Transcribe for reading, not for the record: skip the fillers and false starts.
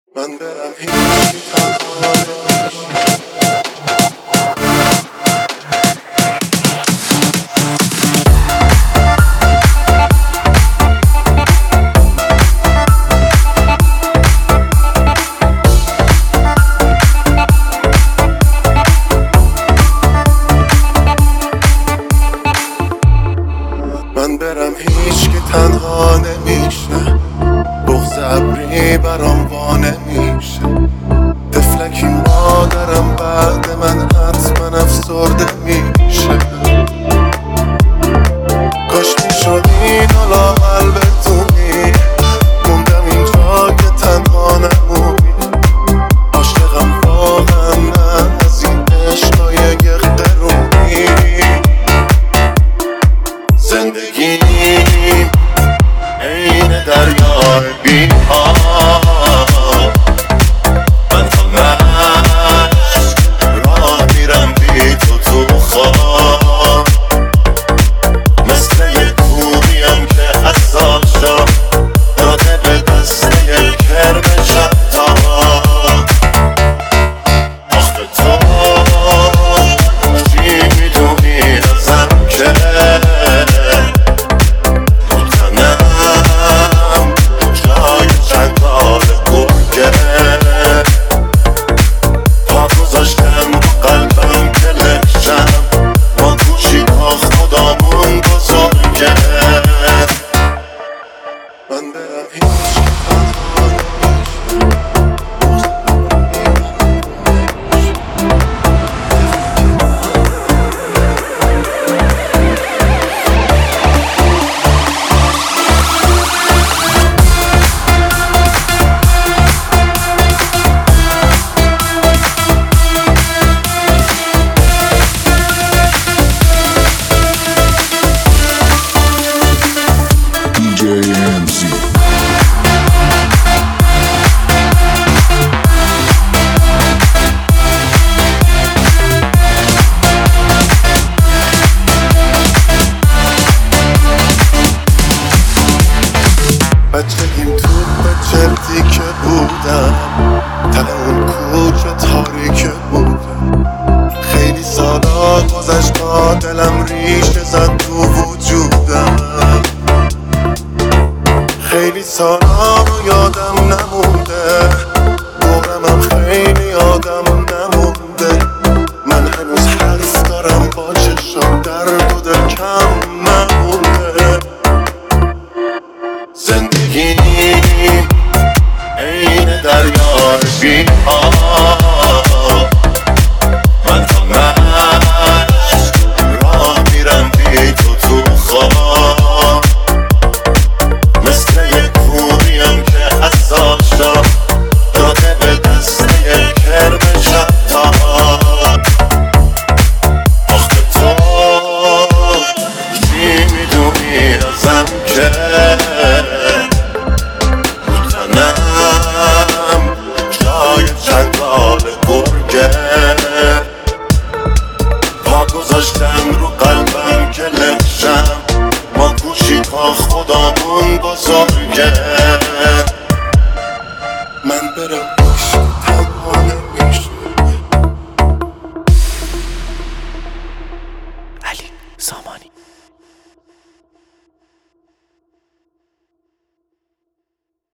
من برم هیچی تنها نمیشه. من برم هیچ که تنها نمیشه، بغض ابری برام وا نمیشه. طفلکی مادرم بعد من حتما افسرده میشه. کاش میشد اینو لااقل بتونی، موندم اینجا که تنها نمونی. عاشقم واقعا نه از این عشقای یخدرونی. زندگیم عین دریای بی‌آب، من همش راه میرم بی تو خواب. مثل یک کوهیم که حساسا داده به دست یک کرم شبتاب. آخه تو چی میدونی ازم که من برم هیچ که تنها بچگیم تو بچردی که بودم، ته اون کوچه تاریکه بودم. خیلی سالا گذشت تا دلم ریشه زد تو وجودم. خیلی سالا رو یادم نمونده، دورمم خیلی آدم نمونده. من هنوز حرف دارم با چشم، درد و دل کم نمونده. زندگیم عین دریای بی‌آب،